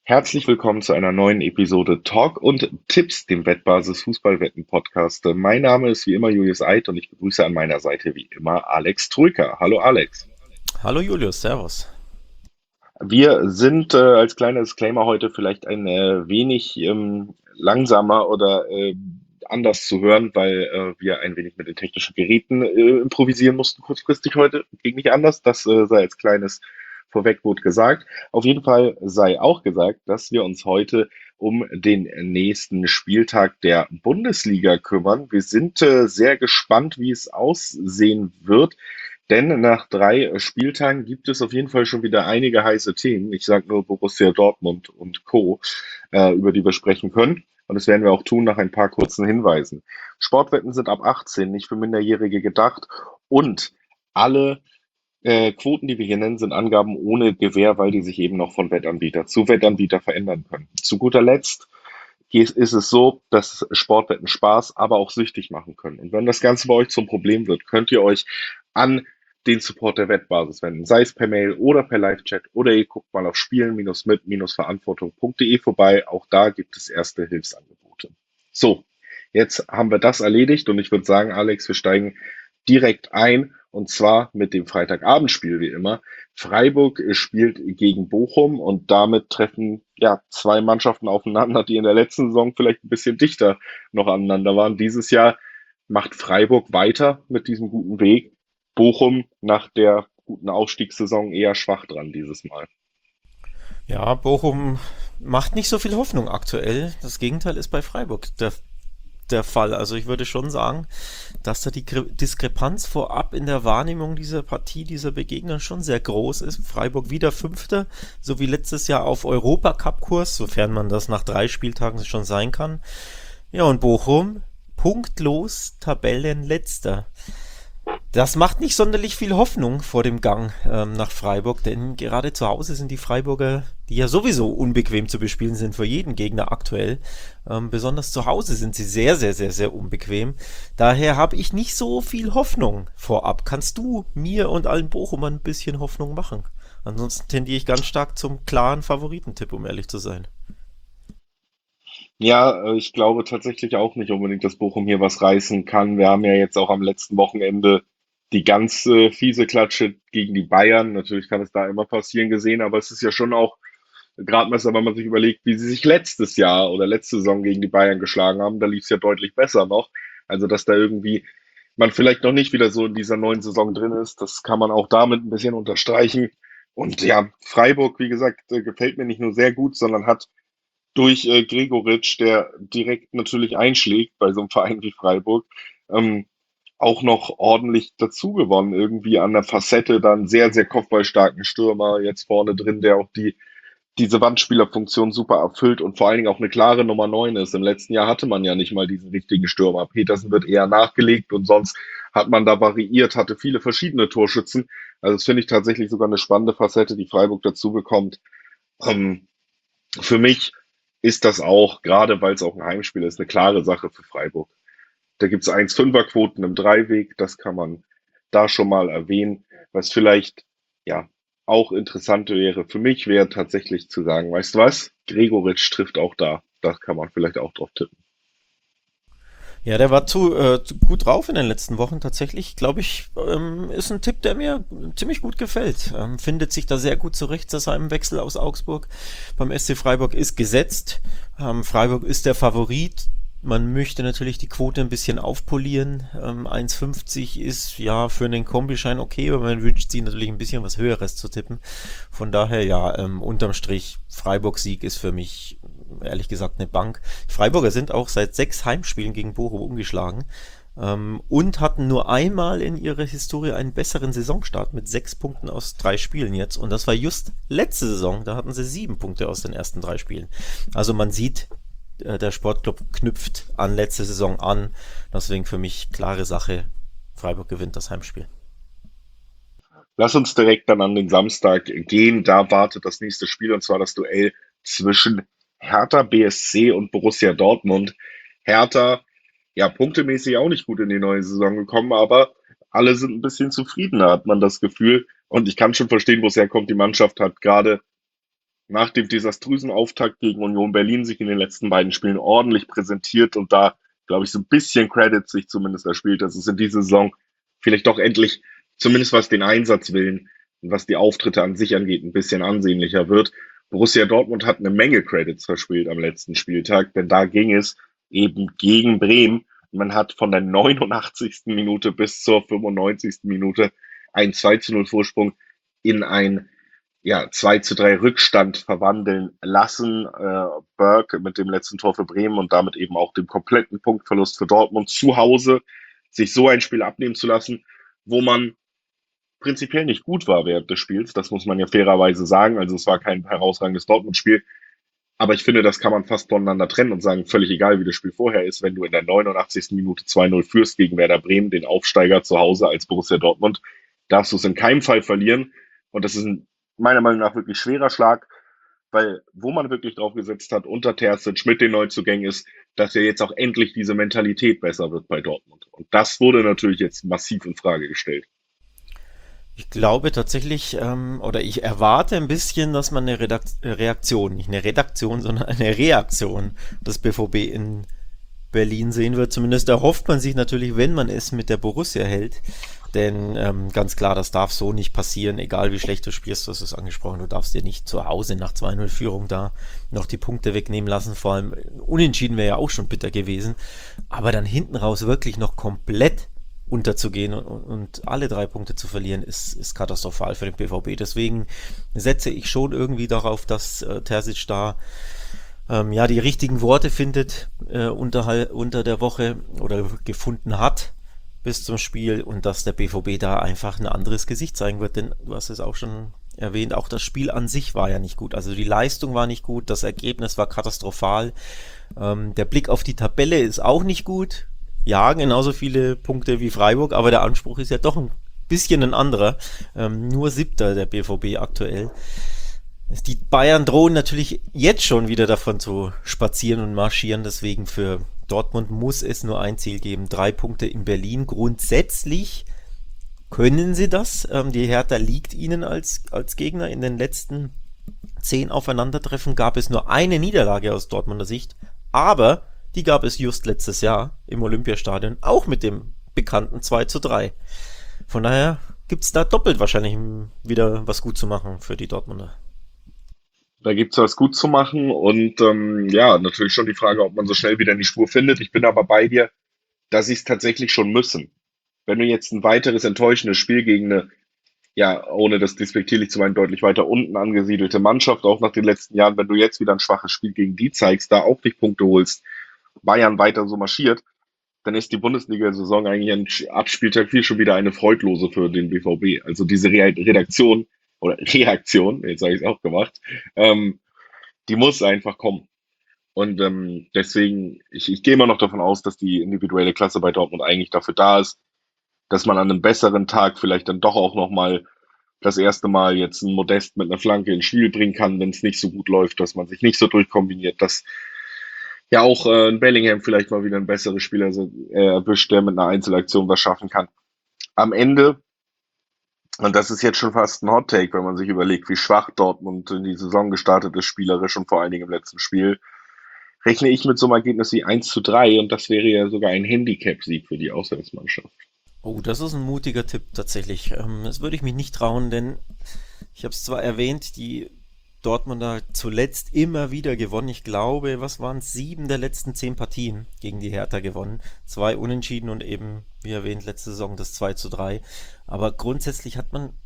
Herzlich willkommen zu einer neuen Episode Talk und Tipps, dem Wettbasis Fußballwetten Podcast. Mein Name ist wie immer Julius Eid und ich begrüße an meiner Seite wie immer Alex Troika. Hallo Alex. Hallo Julius, Servus. Wir sind als kleiner Disclaimer heute vielleicht ein wenig langsamer oder anders zu hören, weil wir ein wenig mit den technischen Geräten improvisieren mussten kurzfristig heute. Ging nicht anders. Das sei als kleines Vorwegwort gesagt. Auf jeden Fall sei auch gesagt, dass wir uns heute um den nächsten Spieltag der Bundesliga kümmern. Wir sind sehr gespannt, wie es aussehen wird. Denn nach 3 Spieltagen gibt es auf jeden Fall schon wieder einige heiße Themen. Ich sage nur Borussia Dortmund und Co., über die wir sprechen können. Und das werden wir auch tun nach ein paar kurzen Hinweisen. Sportwetten sind ab 18, nicht für Minderjährige gedacht. Und alle Quoten, die wir hier nennen, sind Angaben ohne Gewähr, weil die sich eben noch von Wettanbieter zu Wettanbieter verändern können. Zu guter Letzt ist es so, dass Sportwetten Spaß, aber auch süchtig machen können. Und wenn das Ganze bei euch zum Problem wird, könnt ihr euch an den Support der Wettbasis wenden, sei es per Mail oder per Live-Chat oder ihr guckt mal auf spielen-mit-verantwortung.de vorbei. Auch da gibt es erste Hilfsangebote. So, jetzt haben wir das erledigt und ich würde sagen, Alex, wir steigen direkt ein und zwar mit dem Freitagabendspiel wie immer. Freiburg spielt gegen Bochum und damit treffen ja 2 Mannschaften aufeinander, die in der letzten Saison vielleicht ein bisschen dichter noch aneinander waren. Dieses Jahr macht Freiburg weiter mit diesem guten Weg. Bochum nach der guten Aufstiegssaison eher schwach dran dieses Mal. Ja, Bochum macht nicht so viel Hoffnung aktuell. Das Gegenteil ist bei Freiburg der Fall. Also ich würde schon sagen, dass da die Diskrepanz vorab in der Wahrnehmung dieser Partie, dieser Begegnung schon sehr groß ist. Freiburg wieder Fünfter, so wie letztes Jahr auf Europacup-Kurs, sofern man das nach 3 Spieltagen schon sein kann. Ja, und Bochum punktlos Tabellenletzter. Das macht nicht sonderlich viel Hoffnung vor dem Gang nach Freiburg, denn gerade zu Hause sind die Freiburger, die ja sowieso unbequem zu bespielen sind für jeden Gegner aktuell, besonders zu Hause sind sie sehr, sehr, sehr, sehr unbequem. Daher habe ich nicht so viel Hoffnung vorab. Kannst du mir und allen Bochumern ein bisschen Hoffnung machen? Ansonsten tendiere ich ganz stark zum klaren Favoritentipp, um ehrlich zu sein. Ja, ich glaube tatsächlich auch nicht unbedingt, dass Bochum hier was reißen kann. Wir haben ja jetzt auch am letzten Wochenende die ganz fiese Klatsche gegen die Bayern. Natürlich kann es da immer passieren gesehen, aber es ist ja schon auch Gradmesser, wenn man sich überlegt, wie sie sich letztes Jahr oder letzte Saison gegen die Bayern geschlagen haben. Da lief es ja deutlich besser noch. Also, dass da irgendwie man vielleicht noch nicht wieder so in dieser neuen Saison drin ist, das kann man auch damit ein bisschen unterstreichen. Und ja, Freiburg, wie gesagt, gefällt mir nicht nur sehr gut, sondern hat durch Gregoritsch, der direkt natürlich einschlägt bei so einem Verein wie Freiburg, ähm, auch noch ordentlich dazu gewonnen, irgendwie an der Facette, dann sehr, sehr kopfballstarken Stürmer jetzt vorne drin, der auch diese Wandspielerfunktion super erfüllt und vor allen Dingen auch eine klare Nummer 9 ist. Im letzten Jahr hatte man ja nicht mal diesen richtigen Stürmer. Petersen wird eher nachgelegt und sonst hat man da variiert, hatte viele verschiedene Torschützen. Also das finde ich tatsächlich sogar eine spannende Facette, die Freiburg dazu bekommt. Ähm, für mich ist das auch, gerade weil es auch ein Heimspiel ist, eine klare Sache für Freiburg. Da gibt es 1,5er-Quoten im Dreiweg, das kann man da schon mal erwähnen. Was vielleicht ja auch interessant wäre für mich, wäre tatsächlich zu sagen, weißt du was? Gregoritsch trifft auch da. Da kann man vielleicht auch drauf tippen. Ja, der war zu gut drauf in den letzten Wochen tatsächlich. Glaube ich, ist ein Tipp, der mir ziemlich gut gefällt. Findet sich da sehr gut zurecht zu seinem Wechsel aus Augsburg. Beim SC Freiburg ist gesetzt. Freiburg ist der Favorit. Man möchte natürlich die Quote ein bisschen aufpolieren. 1,50 ist ja für einen Kombischein okay, aber man wünscht sich natürlich ein bisschen was Höheres zu tippen. Von daher ja, unterm Strich Freiburg-Sieg ist für mich ehrlich gesagt eine Bank. Die Freiburger sind auch seit 6 Heimspielen gegen Bochum ungeschlagen und hatten nur einmal in ihrer Historie einen besseren Saisonstart mit 6 Punkten aus 3 Spielen jetzt. Und das war just letzte Saison, da hatten sie 7 Punkte aus den ersten 3 Spielen. Also man sieht, der Sportclub knüpft an letzte Saison an. Deswegen für mich klare Sache, Freiburg gewinnt das Heimspiel. Lass uns direkt dann an den Samstag gehen. Da wartet das nächste Spiel und zwar das Duell zwischen Hertha BSC und Borussia Dortmund. Hertha, ja, punktemäßig auch nicht gut in die neue Saison gekommen, aber alle sind ein bisschen zufriedener, hat man das Gefühl. Und ich kann schon verstehen, wo es herkommt. Die Mannschaft hat gerade nach dem desaströsen Auftakt gegen Union Berlin sich in den letzten beiden Spielen ordentlich präsentiert und da, glaube ich, so ein bisschen Credit sich zumindest erspielt, dass es in dieser Saison vielleicht doch endlich, zumindest was den Einsatz willen und was die Auftritte an sich angeht, ein bisschen ansehnlicher wird. Borussia Dortmund hat eine Menge Credits verspielt am letzten Spieltag, denn da ging es eben gegen Bremen. Man hat von der 89. Minute bis zur 95. Minute einen 2:0 Vorsprung in ein 2:3 Rückstand verwandeln lassen. Berg mit dem letzten Tor für Bremen und damit eben auch dem kompletten Punktverlust für Dortmund zu Hause, sich so ein Spiel abnehmen zu lassen, wo man prinzipiell nicht gut war während des Spiels. Das muss man ja fairerweise sagen. Also es war kein herausragendes Dortmund-Spiel. Aber ich finde, das kann man fast voneinander trennen und sagen, völlig egal, wie das Spiel vorher ist, wenn du in der 89. Minute 2:0 führst gegen Werder Bremen, den Aufsteiger zu Hause als Borussia Dortmund, darfst du es in keinem Fall verlieren. Und das ist ein meiner Meinung nach wirklich schwerer Schlag, weil wo man wirklich drauf gesetzt hat, unter Terzic mit den Neuzugängen ist, dass ja jetzt auch endlich diese Mentalität besser wird bei Dortmund. Und das wurde natürlich jetzt massiv in Frage gestellt. Ich glaube tatsächlich, oder ich erwarte ein bisschen, dass man eine Reaktion, nicht eine Redaktion, sondern eine Reaktion des BVB in Berlin sehen wird. Zumindest erhofft man sich natürlich, wenn man es mit der Borussia hält. Denn ganz klar, das darf so nicht passieren, egal wie schlecht du spielst, du hast es angesprochen, du darfst dir nicht zu Hause nach 2:0 Führung da noch die Punkte wegnehmen lassen. Vor allem unentschieden wäre ja auch schon bitter gewesen. Aber dann hinten raus wirklich noch komplett unterzugehen und alle 3 Punkte zu verlieren, ist katastrophal für den BVB. Deswegen setze ich schon irgendwie darauf, dass Terzic da ja die richtigen Worte findet unter der Woche oder gefunden hat bis zum Spiel und dass der BVB da einfach ein anderes Gesicht zeigen wird, denn du hast es auch schon erwähnt, auch das Spiel an sich war ja nicht gut. Also die Leistung war nicht gut, das Ergebnis war katastrophal. Der Blick auf die Tabelle ist auch nicht gut. Ja, genauso viele Punkte wie Freiburg, aber der Anspruch ist ja doch ein bisschen ein anderer. Nur Siebter der BVB aktuell. Die Bayern drohen natürlich jetzt schon wieder davon zu spazieren und marschieren, deswegen für Dortmund muss es nur ein Ziel geben, 3 Punkte in Berlin. Grundsätzlich können sie das. Die Hertha liegt ihnen als Gegner. In den letzten 10 Aufeinandertreffen gab es nur eine Niederlage aus Dortmunder Sicht, aber die gab es just letztes Jahr im Olympiastadion, auch mit dem bekannten 2:3. Von daher gibt es da doppelt wahrscheinlich wieder was gut zu machen für die Dortmunder. Da gibt's was gut zu machen und ja, natürlich schon die Frage, ob man so schnell wieder in die Spur findet. Ich bin aber bei dir, dass sie es tatsächlich schon müssen. Wenn du jetzt ein weiteres enttäuschendes Spiel gegen eine, ja, ohne das despektierlich zu meinen, deutlich weiter unten angesiedelte Mannschaft, auch nach den letzten Jahren, wenn du jetzt wieder ein schwaches Spiel gegen die zeigst, da auch nicht Punkte holst, Bayern weiter so marschiert, dann ist die Bundesliga-Saison eigentlich ab Spieltag 4 schon wieder eine freudlose für den BVB. Also diese Redaktion oder Reaktion, jetzt habe ich es auch gemacht, ähm, die muss einfach kommen. Und deswegen, ich gehe immer noch davon aus, dass die individuelle Klasse bei Dortmund eigentlich dafür da ist, dass man an einem besseren Tag vielleicht dann doch auch nochmal das erste Mal jetzt ein Modest mit einer Flanke ins Spiel bringen kann, wenn es nicht so gut läuft, dass man sich nicht so durchkombiniert, dass ja auch ein Bellingham vielleicht mal wieder ein besseres Spieler erwischt, der mit einer Einzelaktion was schaffen kann. Am Ende, und das ist jetzt schon fast ein Hot Take, wenn man sich überlegt, wie schwach Dortmund in die Saison gestartet ist, spielerisch und vor allen Dingen im letzten Spiel, rechne ich mit so einem Ergebnis wie 1:3 und das wäre ja sogar ein Handicap-Sieg für die Auswärtsmannschaft. Oh, das ist ein mutiger Tipp tatsächlich. Das würde ich mich nicht trauen, denn ich habe es zwar erwähnt, die Dortmunder zuletzt immer wieder gewonnen. Ich glaube, was waren es? 7 der letzten 10 Partien gegen die Hertha gewonnen. 2 Unentschieden und eben, wie erwähnt, letzte Saison das 2:3. Aber grundsätzlich hat man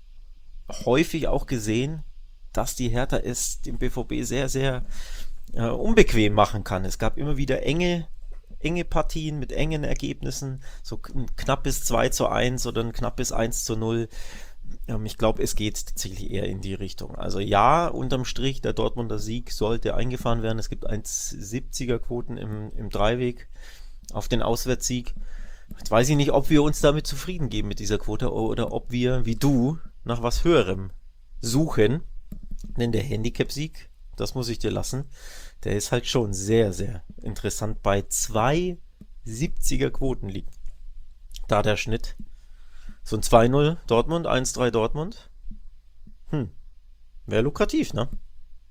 häufig auch gesehen, dass die Hertha es dem BVB sehr, sehr unbequem machen kann. Es gab immer wieder enge Partien mit engen Ergebnissen, so ein knappes 2:1 oder ein knappes 1:0. Ich glaube, es geht tatsächlich eher in die Richtung. Also ja, unterm Strich, der Dortmunder Sieg sollte eingefahren werden. Es gibt 1,70er Quoten im Dreiweg auf den Auswärtssieg. Jetzt weiß ich nicht, ob wir uns damit zufrieden geben mit dieser Quote oder ob wir, wie du, nach was Höherem suchen. Denn der Handicap-Sieg, das muss ich dir lassen, der ist halt schon sehr, sehr interessant. Bei 2,70er Quoten liegt da der Schnitt. So ein 2:0 Dortmund, 1:3 Dortmund. Wäre lukrativ, ne?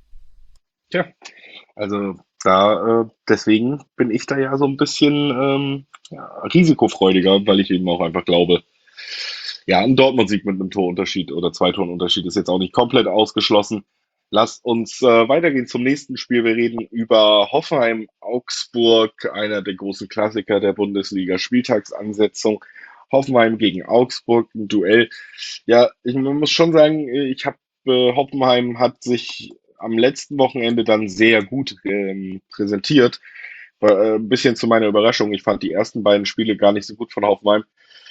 Tja, also da, deswegen bin ich da ja so ein bisschen ja, risikofreudiger, weil ich eben auch einfach glaube, ja, ein Dortmund-Sieg mit einem Torunterschied oder zwei Torenunterschied ist jetzt auch nicht komplett ausgeschlossen. Lasst uns weitergehen zum nächsten Spiel. Wir reden über Hoffenheim-Augsburg, einer der großen Klassiker der Bundesliga-Spieltagsansetzung. Hoffenheim gegen Augsburg, ein Duell. Ja, ich muss schon sagen, Hoffenheim hat sich am letzten Wochenende dann sehr gut präsentiert. Ein bisschen zu meiner Überraschung. Ich fand die ersten beiden Spiele gar nicht so gut von Hoffenheim,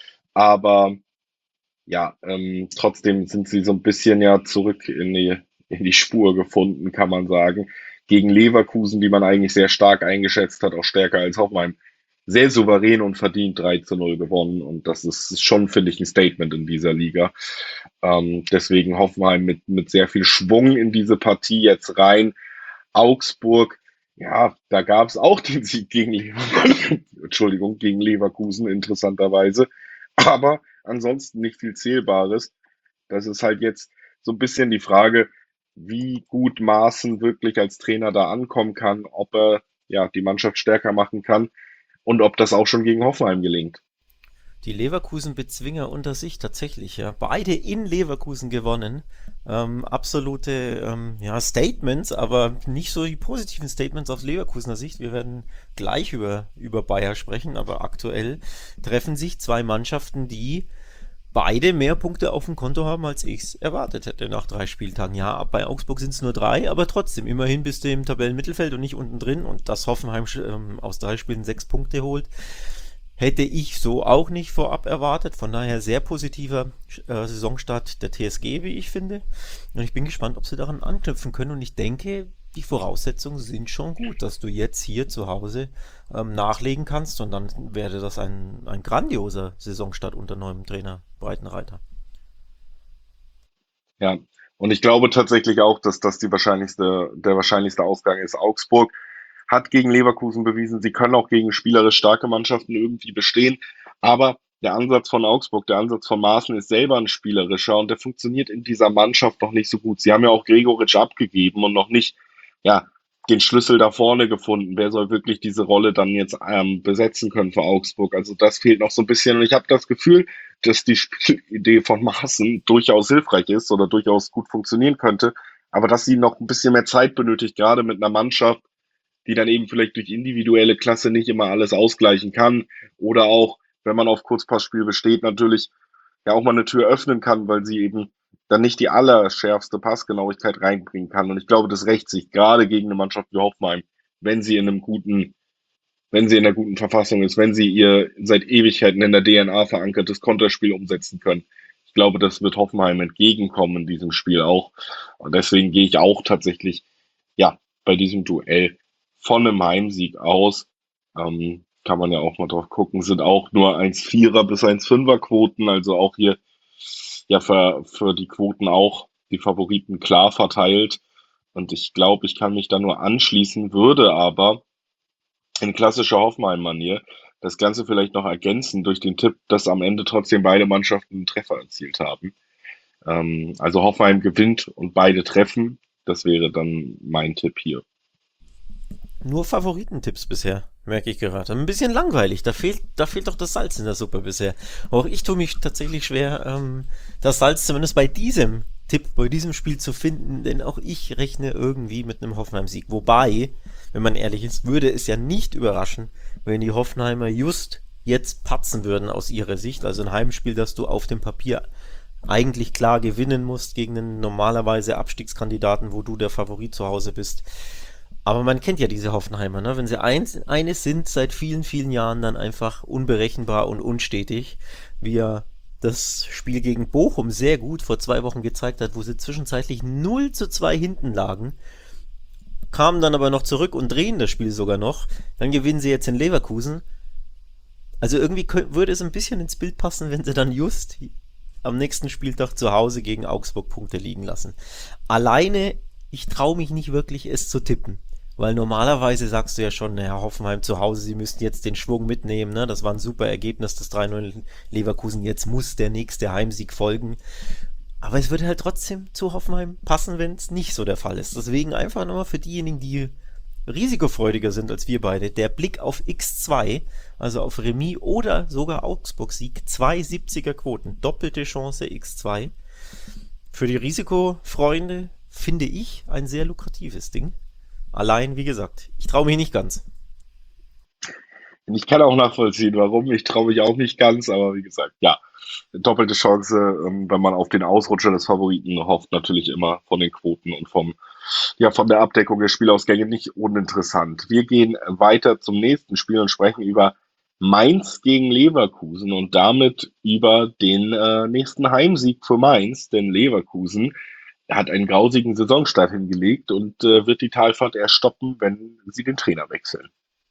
aber ja, trotzdem sind sie so ein bisschen ja zurück in die Spur gefunden, kann man sagen. Gegen Leverkusen, die man eigentlich sehr stark eingeschätzt hat, auch stärker als Hoffenheim. Sehr souverän und verdient 3:0 gewonnen. Und das ist schon, finde ich, ein Statement in dieser Liga. Deswegen Hoffenheim mit sehr viel Schwung in diese Partie jetzt rein. Augsburg, ja, da gab es auch den Sieg gegen Leverkusen, Entschuldigung, gegen Leverkusen, interessanterweise. Aber ansonsten nicht viel Zählbares. Das ist halt jetzt so ein bisschen die Frage, wie gut Maaßen wirklich als Trainer da ankommen kann, ob er ja die Mannschaft stärker machen kann und ob das auch schon gegen Hoffenheim gelingt. Die Leverkusen-Bezwinger unter sich tatsächlich, ja. Beide in Leverkusen gewonnen. Absolute ja, Statements, aber nicht so die positiven Statements aus Leverkusener Sicht. Wir werden gleich über Bayer sprechen, aber aktuell treffen sich zwei Mannschaften, die beide mehr Punkte auf dem Konto haben, als ich es erwartet hätte nach 3 Spieltagen. Ja, bei Augsburg sind es nur 3, aber trotzdem, immerhin bist du im Tabellenmittelfeld und nicht unten drin, und dass Hoffenheim aus 3 Spielen 6 Punkte holt, hätte ich so auch nicht vorab erwartet. Von daher sehr positiver Saisonstart der TSG, wie ich finde. Und ich bin gespannt, ob sie daran anknüpfen können. Und ich denke, die Voraussetzungen sind schon gut, dass du jetzt hier zu Hause nachlegen kannst. Und dann wäre das ein grandioser Saisonstart unter neuem Trainer Breitenreiter. Ja, und ich glaube tatsächlich auch, dass das der wahrscheinlichste Ausgang ist. Augsburg hat gegen Leverkusen bewiesen, sie können auch gegen spielerisch starke Mannschaften irgendwie bestehen. Aber der Ansatz von Augsburg, der Ansatz von Maaßen ist selber ein spielerischer und der funktioniert in dieser Mannschaft noch nicht so gut. Sie haben ja auch Gregoritsch abgegeben und noch nicht, ja, den Schlüssel da vorne gefunden. Wer soll wirklich diese Rolle dann jetzt besetzen können für Augsburg? Also das fehlt noch so ein bisschen. Und ich habe das Gefühl, dass die Spielidee von Maaßen durchaus hilfreich ist oder durchaus gut funktionieren könnte, aber dass sie noch ein bisschen mehr Zeit benötigt, gerade mit einer Mannschaft, die dann eben vielleicht durch individuelle Klasse nicht immer alles ausgleichen kann oder auch, wenn man auf Kurzpassspiel besteht, natürlich ja auch mal eine Tür öffnen kann, weil sie eben dann nicht die allerschärfste Passgenauigkeit reinbringen kann. Und ich glaube, das rächt sich gerade gegen eine Mannschaft wie Hoffenheim, wenn sie in einem guten, wenn sie in einer guten Verfassung ist, wenn sie ihr seit Ewigkeiten in der DNA verankertes Konterspiel umsetzen können. Ich glaube, das wird Hoffenheim entgegenkommen in diesem Spiel auch. Und deswegen gehe ich auch tatsächlich, ja, bei diesem Duell von einem Heimsieg aus. Kann man ja auch mal drauf gucken, sind auch nur 1,4er bis 1,5er Quoten, also auch hier ja für die Quoten auch die Favoriten klar verteilt. Und ich glaube, ich kann mich da nur anschließen, würde aber in klassischer Hoffenheim-Manier das Ganze vielleicht noch ergänzen durch den Tipp, dass am Ende trotzdem beide Mannschaften einen Treffer erzielt haben. Also Hoffenheim gewinnt und beide treffen. Das wäre dann mein Tipp hier. Nur Favoritentipps bisher, merke ich gerade. Ein bisschen langweilig, da fehlt doch das Salz in der Suppe bisher. Auch ich tue mich tatsächlich schwer, das Salz zumindest bei diesem Tipp, bei diesem Spiel zu finden, denn auch ich rechne irgendwie mit einem Hoffenheim-Sieg. Wobei, wenn man ehrlich ist, würde es ja nicht überraschen, wenn die Hoffenheimer just jetzt patzen würden aus ihrer Sicht. Also ein Heimspiel, das du auf dem Papier eigentlich klar gewinnen musst gegen einen normalerweise Abstiegskandidaten, wo du der Favorit zu Hause bist. Aber man kennt ja diese Hoffenheimer, ne? Wenn sie eines sind seit vielen, vielen Jahren, dann einfach unberechenbar und unstetig, wie er das Spiel gegen Bochum sehr gut vor 2 Wochen gezeigt hat, wo sie zwischenzeitlich 0:2 hinten lagen, kamen dann aber noch zurück und drehen das Spiel sogar noch. Dann gewinnen sie jetzt in Leverkusen. Also irgendwie würde es ein bisschen ins Bild passen, wenn sie dann just am nächsten Spieltag zu Hause gegen Augsburg Punkte liegen lassen. Alleine, ich traue mich nicht wirklich, es zu tippen. Weil normalerweise sagst du ja schon, naja, Hoffenheim zu Hause, sie müssten jetzt den Schwung mitnehmen, ne? Das war ein super Ergebnis, das 3:0 Leverkusen, jetzt muss der nächste Heimsieg folgen. Aber es würde halt trotzdem zu Hoffenheim passen, wenn es nicht so der Fall ist. Deswegen einfach nochmal für diejenigen, die risikofreudiger sind als wir beide, der Blick auf X2, also auf Remis oder sogar Augsburg-Sieg, 2,70er Quoten, doppelte Chance X2. Für die Risikofreunde finde ich ein sehr lukratives Ding. Allein, wie gesagt, ich traue mich nicht ganz. Und ich kann auch nachvollziehen, warum. Ich traue mich auch nicht ganz, aber wie gesagt, ja, doppelte Chance, wenn man auf den Ausrutscher des Favoriten hofft, natürlich immer von den Quoten und von der Abdeckung der Spielausgänge nicht uninteressant. Wir gehen weiter zum nächsten Spiel und sprechen über Mainz gegen Leverkusen und damit über den nächsten Heimsieg für Mainz, denn Leverkusen hat einen grausigen Saisonstart hingelegt und wird die Talfahrt erst stoppen, wenn sie den Trainer wechseln.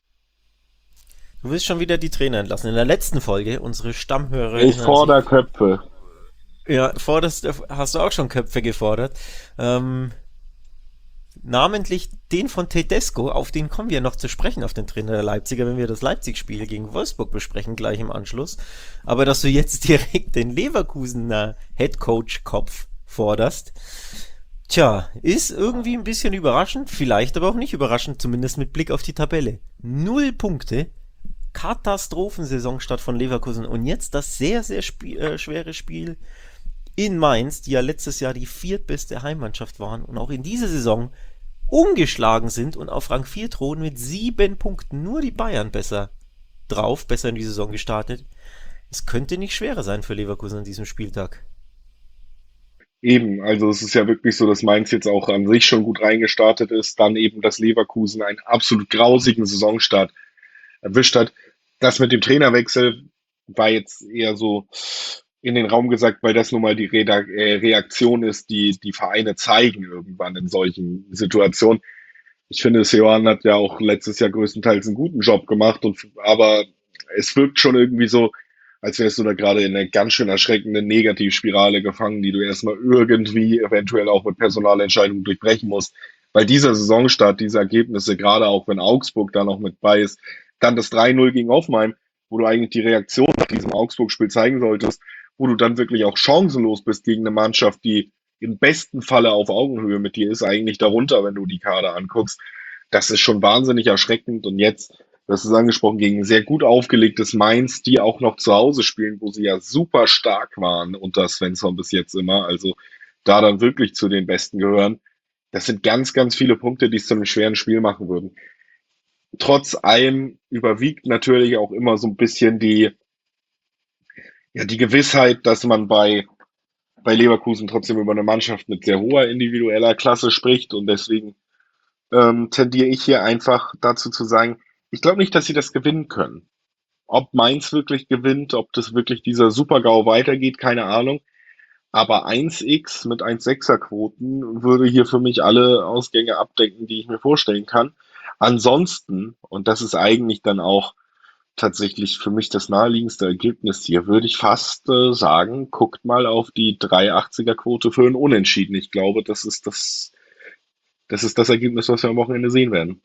Du willst schon wieder die Trainer entlassen. In der letzten Folge, unsere Stammhörer Ich erinnern sich, fordere Köpfe. ja, hast du auch schon Köpfe gefordert. Ähm, Namentlich den von Tedesco, auf den kommen wir noch zu sprechen, auf den Trainer der Leipziger, wenn wir das Leipzig-Spiel gegen Wolfsburg besprechen, gleich im Anschluss. Aber dass du jetzt direkt den Leverkusener Headcoach-Kopf forderst, tja, ist irgendwie ein bisschen überraschend, vielleicht aber auch nicht überraschend, zumindest mit Blick auf die Tabelle. 0 Punkte, Katastrophensaisonstart von Leverkusen und jetzt das sehr, sehr schwere Spiel in Mainz, die ja letztes Jahr die viertbeste Heimmannschaft waren und auch in dieser Saison ungeschlagen sind und auf Rang 4 thronen mit 7 Punkten. Nur die Bayern besser in die Saison gestartet. Es könnte nicht schwerer sein für Leverkusen an diesem Spieltag. Eben, also es ist ja wirklich so, dass Mainz jetzt auch an sich schon gut reingestartet ist, dann eben, dass Leverkusen einen absolut grausigen Saisonstart erwischt hat. Das mit dem Trainerwechsel war jetzt eher so in den Raum gesagt, weil das nun mal die Reaktion ist, die die Vereine zeigen irgendwann in solchen Situationen. Ich finde, Seoane hat ja auch letztes Jahr größtenteils einen guten Job gemacht, aber es wirkt schon irgendwie so, als wärst du da gerade in einer ganz schön erschreckenden Negativspirale gefangen, die du erstmal irgendwie eventuell auch mit Personalentscheidungen durchbrechen musst. Weil dieser Saisonstart, diese Ergebnisse, gerade auch wenn Augsburg da noch mit bei ist, dann das 3-0 gegen Hoffenheim, wo du eigentlich die Reaktion nach diesem Augsburg-Spiel zeigen solltest, wo du dann wirklich auch chancenlos bist gegen eine Mannschaft, die im besten Falle auf Augenhöhe mit dir ist, eigentlich darunter, wenn du die Kader anguckst. Das ist schon wahnsinnig erschreckend. Und jetzt, das ist angesprochen, gegen ein sehr gut aufgelegtes Mainz, die auch noch zu Hause spielen, wo sie ja super stark waren unter Svensson bis jetzt immer. Also da dann wirklich zu den Besten gehören. Das sind ganz, ganz viele Punkte, die es zu einem schweren Spiel machen würden. Trotz allem überwiegt natürlich auch immer so ein bisschen ja, die Gewissheit, dass man bei Leverkusen trotzdem über eine Mannschaft mit sehr hoher individueller Klasse spricht. Und deswegen tendiere ich hier einfach dazu zu sagen, ich glaube nicht, dass sie das gewinnen können. Ob Mainz wirklich gewinnt, ob das wirklich dieser Super-GAU weitergeht, keine Ahnung. Aber 1x mit 1,6er Quoten würde hier für mich alle Ausgänge abdecken, die ich mir vorstellen kann. Ansonsten, und das ist eigentlich dann auch tatsächlich für mich das naheliegendste Ergebnis hier, würde ich fast sagen, guckt mal auf die 3,80er Quote für ein Unentschieden. Ich glaube, das ist das Ergebnis, was wir am Wochenende sehen werden.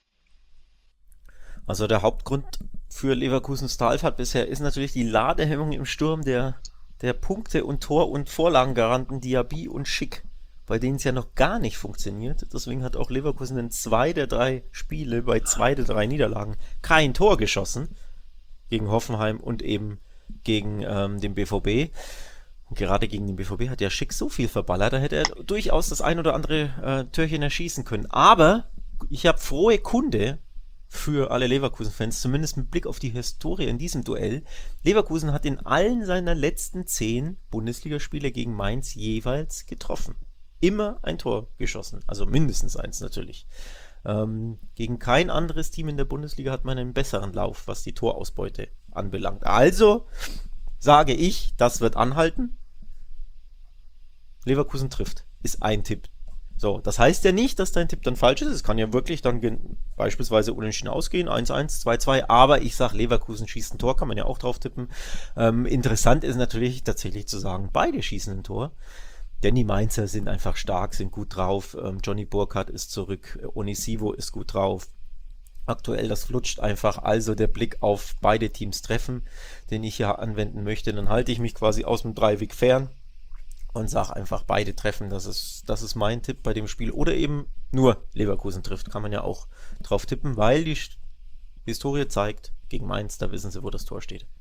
Also der Hauptgrund für Leverkusens Talfahrt bisher ist natürlich die Ladehemmung im Sturm der Punkte- und Tor- und Vorlagengaranten Diaby und Schick, bei denen es ja noch gar nicht funktioniert. Deswegen hat auch Leverkusen in 2 der 3 Spiele bei 2 der 3 Niederlagen kein Tor geschossen. Gegen Hoffenheim und eben gegen den BVB. Und gerade gegen den BVB hat ja Schick so viel verballert, da hätte er durchaus das ein oder andere Türchen erschießen können. Aber ich habe frohe Kunde für alle Leverkusen-Fans, zumindest mit Blick auf die Historie in diesem Duell. Leverkusen hat in allen seiner letzten 10 Bundesligaspiele gegen Mainz jeweils getroffen. Immer ein Tor geschossen, also mindestens eins natürlich. Gegen kein anderes Team in der Bundesliga hat man einen besseren Lauf, was die Torausbeute anbelangt. Also sage ich, das wird anhalten. Leverkusen trifft, ist ein Tipp. So, das heißt ja nicht, dass dein Tipp dann falsch ist. Es kann ja wirklich dann beispielsweise unentschieden ausgehen, 1-1, 2-2. Aber ich sage, Leverkusen schießt ein Tor, kann man ja auch drauf tippen. Interessant ist natürlich tatsächlich zu sagen, beide schießen ein Tor. Denn die Mainzer sind einfach stark, sind gut drauf. Johnny Burkhardt ist zurück, Onisivo ist gut drauf. Aktuell, das flutscht einfach. Also der Blick auf beide Teams treffen, den ich hier anwenden möchte. Dann halte ich mich quasi aus dem Dreiweg fern und sag einfach, beide treffen. Das ist mein Tipp bei dem Spiel. Oder eben nur Leverkusen trifft. Kann man ja auch drauf tippen, weil die Historie zeigt, gegen Mainz, da wissen sie, wo das Tor steht.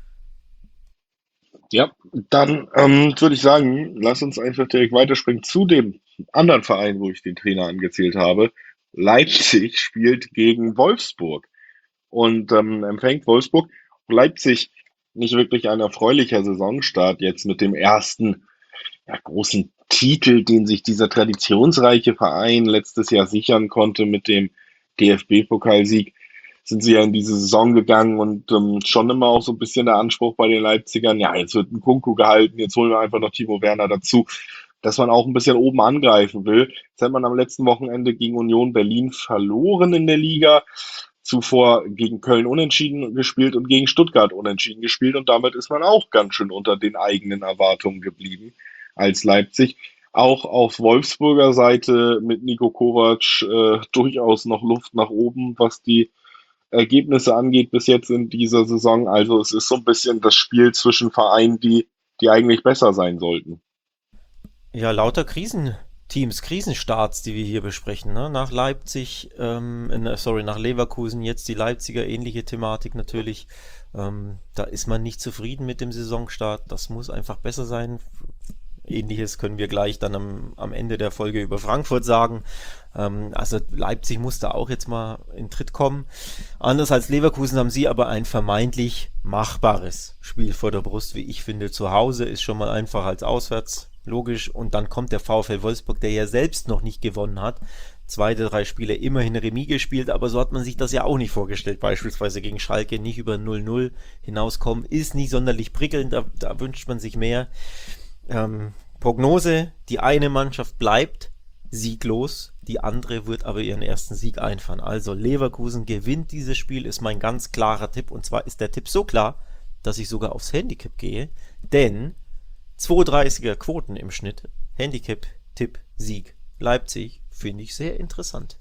Ja, dann würde ich sagen, lass uns einfach direkt weiterspringen zu dem anderen Verein, wo ich den Trainer angezählt habe. Leipzig spielt gegen Wolfsburg und empfängt Wolfsburg. Leipzig nicht wirklich ein erfreulicher Saisonstart jetzt mit dem ersten großen Titel, den sich dieser traditionsreiche Verein letztes Jahr sichern konnte mit dem DFB-Pokalsieg, sind sie ja in diese Saison gegangen und schon immer auch so ein bisschen der Anspruch bei den Leipzigern, ja, jetzt wird ein Kunku gehalten, jetzt holen wir einfach noch Timo Werner dazu, dass man auch ein bisschen oben angreifen will. Jetzt hat man am letzten Wochenende gegen Union Berlin verloren in der Liga, zuvor gegen Köln unentschieden gespielt und gegen Stuttgart unentschieden gespielt und damit ist man auch ganz schön unter den eigenen Erwartungen geblieben als Leipzig. Auch auf Wolfsburger Seite mit Nico Kovac durchaus noch Luft nach oben, was die Ergebnisse angeht bis jetzt in dieser Saison. Also es ist so ein bisschen das Spiel zwischen Vereinen, die eigentlich besser sein sollten. Ja, lauter Krisenteams, Krisenstarts, die wir hier besprechen. Ne? Nach Leipzig, nach Leverkusen, jetzt die Leipziger, ähnliche Thematik natürlich. Da ist man nicht zufrieden mit dem Saisonstart. Das muss einfach besser sein. Ähnliches können wir gleich dann am Ende der Folge über Frankfurt sagen. Also Leipzig muss da auch jetzt mal in Tritt kommen. Anders als Leverkusen haben sie aber ein vermeintlich machbares Spiel vor der Brust, wie ich finde. Zu Hause ist schon mal einfacher als auswärts, logisch. Und dann kommt der VfL Wolfsburg, der ja selbst noch nicht gewonnen hat. 2 der 3 Spiele immerhin Remis gespielt, aber so hat man sich das ja auch nicht vorgestellt. Beispielsweise gegen Schalke nicht über 0-0 hinauskommen, ist nicht sonderlich prickelnd, da wünscht man sich mehr. Prognose, die eine Mannschaft bleibt sieglos, die andere wird aber ihren ersten Sieg einfahren. Also Leverkusen gewinnt dieses Spiel, ist mein ganz klarer Tipp. Und zwar ist der Tipp so klar, dass ich sogar aufs Handicap gehe, denn 2,30er Quoten im Schnitt, Handicap, Tipp, Sieg, Leipzig, finde ich sehr interessant.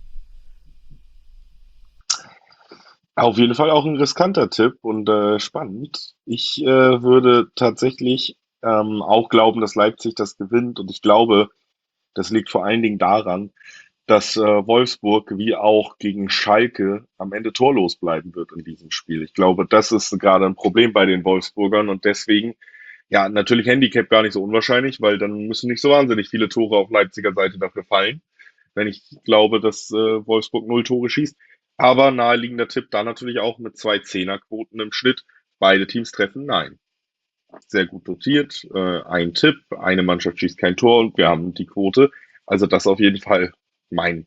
Auf jeden Fall auch ein riskanter Tipp und spannend. Ich würde tatsächlich auch glauben, dass Leipzig das gewinnt und ich glaube, das liegt vor allen Dingen daran, dass Wolfsburg wie auch gegen Schalke am Ende torlos bleiben wird in diesem Spiel. Ich glaube, das ist gerade ein Problem bei den Wolfsburgern und deswegen, ja, natürlich Handicap gar nicht so unwahrscheinlich, weil dann müssen nicht so wahnsinnig viele Tore auf Leipziger Seite dafür fallen, wenn ich glaube, dass Wolfsburg 0 Tore schießt. Aber naheliegender Tipp da natürlich auch mit 2 Zehnerquoten im Schnitt. Beide Teams treffen nein. Sehr gut dotiert. Ein Tipp, eine Mannschaft schießt kein Tor und wir haben die Quote. Also das auf jeden Fall mein,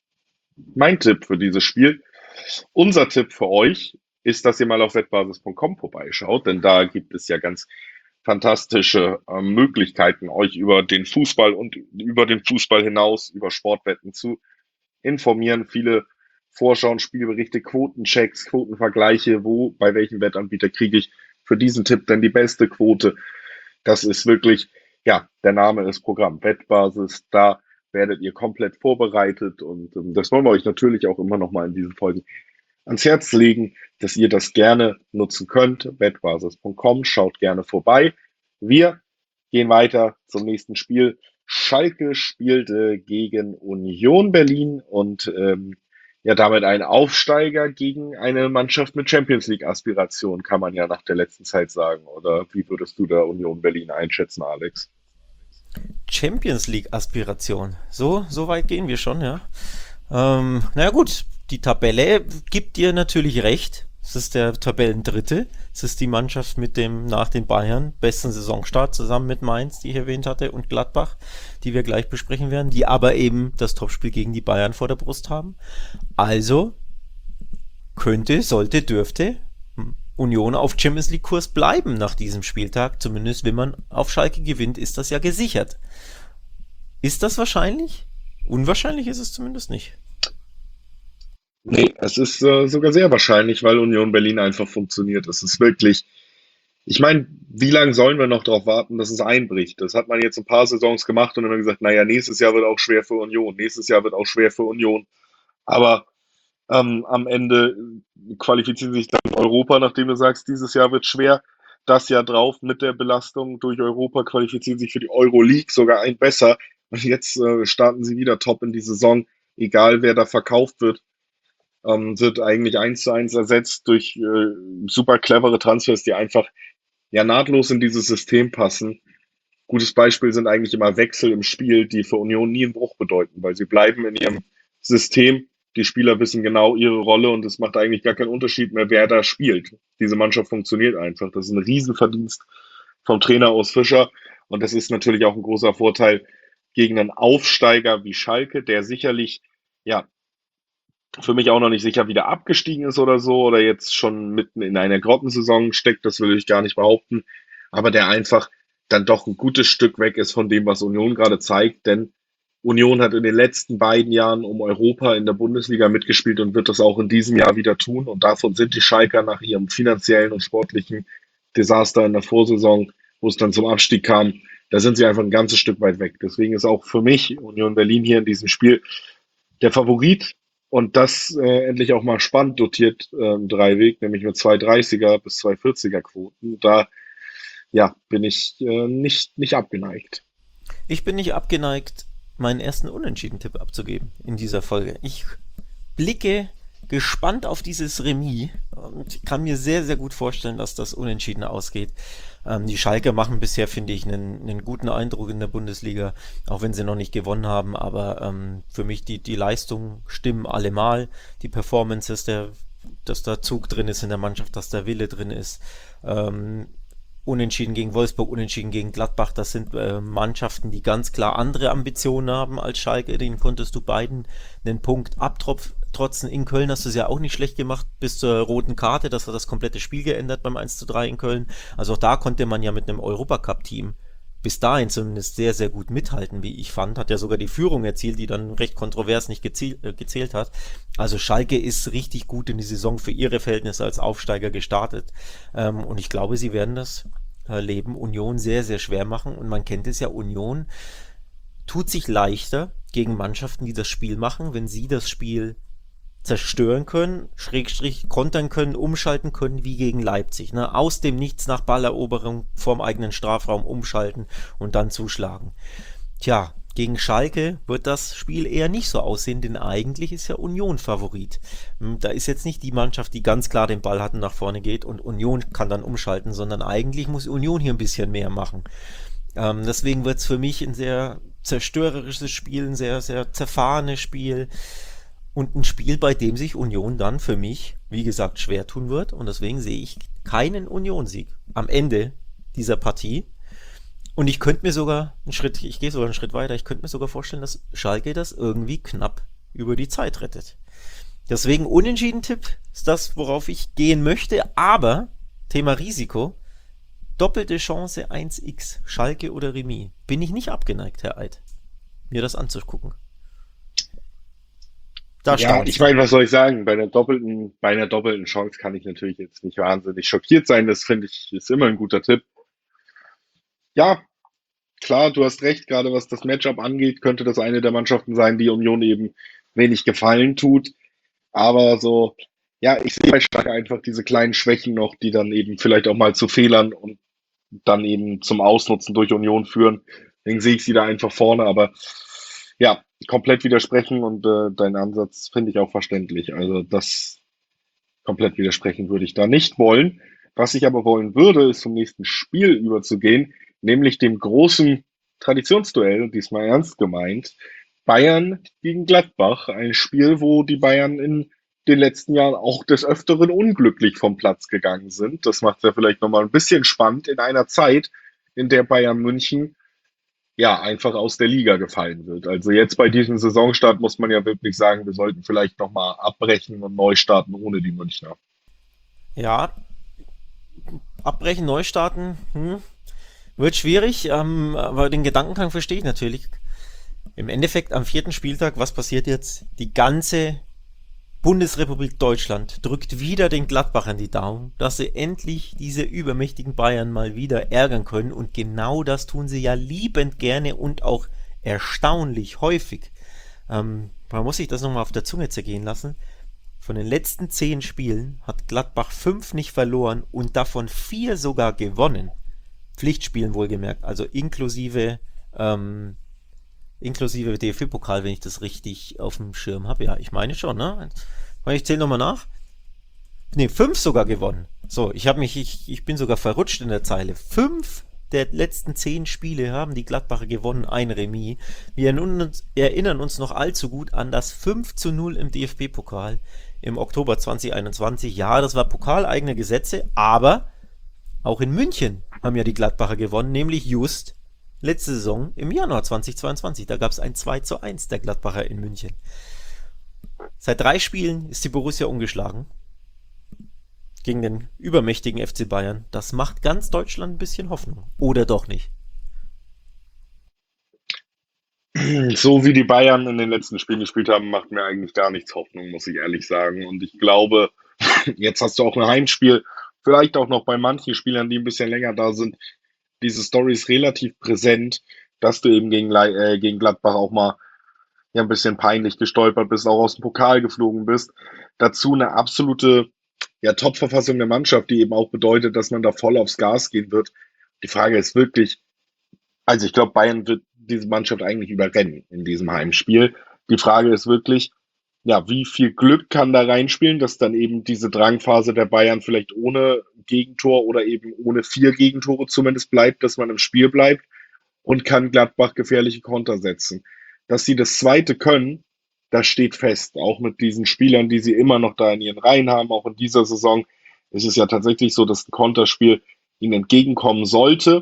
mein Tipp für dieses Spiel. Unser Tipp für euch ist, dass ihr mal auf wettbasis.com vorbeischaut, denn da gibt es ja ganz fantastische Möglichkeiten, euch über den Fußball und über den Fußball hinaus, über Sportwetten zu informieren. Viele Vorschauen, Spielberichte, Quotenchecks, Quotenvergleiche, wo, bei welchem Wettanbieter kriege ich für diesen Tipp denn die beste Quote. Das ist wirklich, ja, der Name ist Programm, Wettbasis. Da werdet ihr komplett vorbereitet und das wollen wir euch natürlich auch immer noch mal in diesen Folgen ans Herz legen, dass ihr das gerne nutzen könnt. Wettbasis.com, schaut gerne vorbei. Wir gehen weiter zum nächsten Spiel. Schalke spielte gegen Union Berlin und ja damit ein Aufsteiger gegen eine Mannschaft mit Champions League Aspiration, kann man ja nach der letzten Zeit sagen. Oder wie würdest du da Union Berlin einschätzen, Alex? Champions League Aspiration. So weit gehen wir schon, ja. Naja gut, die Tabelle gibt dir natürlich recht. Es ist der Tabellendritte. Es ist die Mannschaft mit dem nach den Bayern besten Saisonstart zusammen mit Mainz, die ich erwähnt hatte, und Gladbach, die wir gleich besprechen werden, die aber eben das Topspiel gegen die Bayern vor der Brust haben. Also könnte, sollte, dürfte Union auf Champions League Kurs bleiben nach diesem Spieltag. Zumindest wenn man auf Schalke gewinnt, ist das ja gesichert. Ist das wahrscheinlich? Unwahrscheinlich ist es zumindest nicht. Nee, es ist sogar sehr wahrscheinlich, weil Union Berlin einfach funktioniert. Es ist wirklich, ich meine, wie lange sollen wir noch darauf warten, dass es einbricht? Das hat man jetzt ein paar Saisons gemacht und immer gesagt, naja, nächstes Jahr wird auch schwer für Union, nächstes Jahr wird auch schwer für Union. Aber am Ende qualifizieren sie sich dann in Europa, nachdem du sagst, dieses Jahr wird schwer. das Jahr drauf mit der Belastung durch Europa, qualifizieren sich für die Euroleague sogar ein besser. Und jetzt starten sie wieder top in die Saison, egal wer da verkauft wird. Wird eigentlich 1:1 ersetzt durch super clevere Transfers, die einfach ja nahtlos in dieses System passen. Gutes Beispiel sind eigentlich immer Wechsel im Spiel, die für Union nie einen Bruch bedeuten, weil sie bleiben in ihrem System. Die Spieler wissen genau ihre Rolle und es macht eigentlich gar keinen Unterschied mehr, wer da spielt. Diese Mannschaft funktioniert einfach. Das ist ein Riesenverdienst vom Trainer aus Fischer und das ist natürlich auch ein großer Vorteil gegen einen Aufsteiger wie Schalke, der sicherlich ja für mich auch noch nicht sicher wieder abgestiegen ist oder so oder jetzt schon mitten in einer Grottensaison steckt, das will ich gar nicht behaupten, aber der einfach dann doch ein gutes Stück weg ist von dem, was Union gerade zeigt, denn Union hat in den letzten beiden Jahren um Europa in der Bundesliga mitgespielt und wird das auch in diesem Jahr wieder tun und davon sind die Schalker nach ihrem finanziellen und sportlichen Desaster in der Vorsaison, wo es dann zum Abstieg kam, da sind sie einfach ein ganzes Stück weit weg. Deswegen ist auch für mich Union Berlin hier in diesem Spiel der Favorit und das endlich auch mal spannend dotiert im Dreiweg, nämlich mit 2,30er bis 2,40er Quoten. Da ja, bin ich nicht abgeneigt. Ich bin nicht abgeneigt, meinen ersten Unentschieden-Tipp abzugeben in dieser Folge. Ich blicke gespannt auf dieses Remis und kann mir sehr, sehr gut vorstellen, dass das unentschieden ausgeht. Die Schalker machen bisher, finde ich, einen guten Eindruck in der Bundesliga, auch wenn sie noch nicht gewonnen haben, aber für mich die Leistungen stimmen allemal. Die Performances, dass da Zug drin ist in der Mannschaft, dass da Wille drin ist. Unentschieden gegen Wolfsburg, unentschieden gegen Gladbach, das sind Mannschaften, die ganz klar andere Ambitionen haben als Schalke. Den konntest du beiden einen Punkt abtrotzen. In Köln hast du es ja auch nicht schlecht gemacht bis zur roten Karte. Das hat das komplette Spiel geändert beim 1:3 in Köln. Also auch da konnte man ja mit einem Europacup-Team bis dahin zumindest sehr, sehr gut mithalten, wie ich fand. Hat ja sogar die Führung erzielt, die dann recht kontrovers nicht gezählt hat. Also Schalke ist richtig gut in die Saison für ihre Verhältnisse als Aufsteiger gestartet. Und ich glaube, sie werden das Leben Union sehr, sehr schwer machen. Und man kennt es ja, Union tut sich leichter gegen Mannschaften, die das Spiel machen, wenn sie das Spiel zerstören können, Schrägstrich kontern können, umschalten können, wie gegen Leipzig. Ne? Aus dem Nichts nach Balleroberung vorm eigenen Strafraum umschalten und dann zuschlagen. Tja, gegen Schalke wird das Spiel eher nicht so aussehen, denn eigentlich ist ja Union Favorit. Da ist jetzt nicht die Mannschaft, die ganz klar den Ball hat und nach vorne geht und Union kann dann umschalten, sondern eigentlich muss Union hier ein bisschen mehr machen. Deswegen wird es für mich ein sehr zerstörerisches Spiel, ein sehr, sehr zerfahrenes Spiel. Und ein Spiel, bei dem sich Union dann für mich, wie gesagt, schwer tun wird. Und deswegen sehe ich keinen Union-Sieg am Ende dieser Partie. Und ich könnte mir sogar ich gehe sogar einen Schritt weiter, ich könnte mir sogar vorstellen, dass Schalke das irgendwie knapp über die Zeit rettet. Deswegen Unentschieden-Tipp ist das, worauf ich gehen möchte. Aber, Thema Risiko, doppelte Chance 1x, Schalke oder Remis. Bin ich nicht abgeneigt, Herr Eid, mir das anzugucken. Da Ja, staunst ich du. meine, was soll ich sagen? Bei einer doppelten Chance kann ich natürlich jetzt nicht wahnsinnig schockiert sein. Das finde ich, ist immer ein guter Tipp. Ja, klar, du hast recht, gerade was das Matchup angeht, könnte das eine der Mannschaften sein, die Union eben wenig Gefallen tut. Aber so, ja, ich sehe bei Schalke einfach diese kleinen Schwächen noch, die dann eben vielleicht auch mal zu Fehlern und dann eben zum Ausnutzen durch Union führen. Deswegen sehe ich sie da einfach vorne, aber ja, komplett widersprechen und deinen Ansatz finde ich auch verständlich. Also das komplett widersprechen würde ich da nicht wollen. Was ich aber wollen würde, ist zum nächsten Spiel überzugehen, nämlich dem großen Traditionsduell, diesmal ernst gemeint. Bayern gegen Gladbach. Ein Spiel, wo die Bayern in den letzten Jahren auch des Öfteren unglücklich vom Platz gegangen sind. Das macht es ja vielleicht nochmal ein bisschen spannend in einer Zeit, in der Bayern München ja einfach aus der Liga gefallen wird. Also jetzt bei diesem Saisonstart muss man ja wirklich sagen, wir sollten vielleicht nochmal abbrechen und neu starten ohne die Münchner. Ja, abbrechen, neu starten, wird schwierig, aber den Gedankengang verstehe ich natürlich. Im Endeffekt am 4. Spieltag, was passiert jetzt? Die ganze Bundesrepublik Deutschland drückt wieder den Gladbachern die Daumen, dass sie endlich diese übermächtigen Bayern mal wieder ärgern können. Und genau das tun sie ja liebend gerne und auch erstaunlich häufig. Man muss sich das nochmal auf der Zunge zergehen lassen. Von den letzten 10 Spielen hat Gladbach 5 nicht verloren und davon 4 sogar gewonnen. Pflichtspielen wohlgemerkt, also inklusive DFB-Pokal, wenn ich das richtig auf dem Schirm habe. Ja, ich meine schon, ne? Ich zähle nochmal nach. Ne, 5 sogar gewonnen. So, ich bin sogar verrutscht in der Zeile. 5 der letzten 10 Spiele haben die Gladbacher gewonnen, ein Remis. Wir erinnern uns noch allzu gut an das 5:0 im DFB-Pokal im Oktober 2021. Ja, das war pokaleigene Gesetze, aber auch in München haben ja die Gladbacher gewonnen, nämlich just letzte Saison im Januar 2022. Da gab es ein 2:1 der Gladbacher in München. Seit 3 Spielen ist die Borussia ungeschlagen gegen den übermächtigen FC Bayern. Das macht ganz Deutschland ein bisschen Hoffnung. Oder doch nicht? So wie die Bayern in den letzten Spielen gespielt haben, macht mir eigentlich gar nichts Hoffnung, muss ich ehrlich sagen. Und ich glaube, jetzt hast du auch ein Heimspiel, vielleicht auch noch bei manchen Spielern, die ein bisschen länger da sind, diese Story ist relativ präsent, dass du eben gegen Gladbach auch mal ja ein bisschen peinlich gestolpert bist, auch aus dem Pokal geflogen bist. Dazu eine absolute ja, Top-Verfassung der Mannschaft, die eben auch bedeutet, dass man da voll aufs Gas gehen wird. Die Frage ist wirklich, also ich glaube, Bayern wird diese Mannschaft eigentlich überrennen in diesem Heimspiel. Die Frage ist wirklich, ja, wie viel Glück kann da reinspielen, dass dann eben diese Drangphase der Bayern vielleicht ohne Gegentor oder eben ohne 4 Gegentore zumindest bleibt, dass man im Spiel bleibt und kann Gladbach gefährliche Konter setzen. Dass sie das Zweite können, das steht fest. Auch mit diesen Spielern, die sie immer noch da in ihren Reihen haben, auch in dieser Saison, ist es ja tatsächlich so, dass ein Konterspiel ihnen entgegenkommen sollte.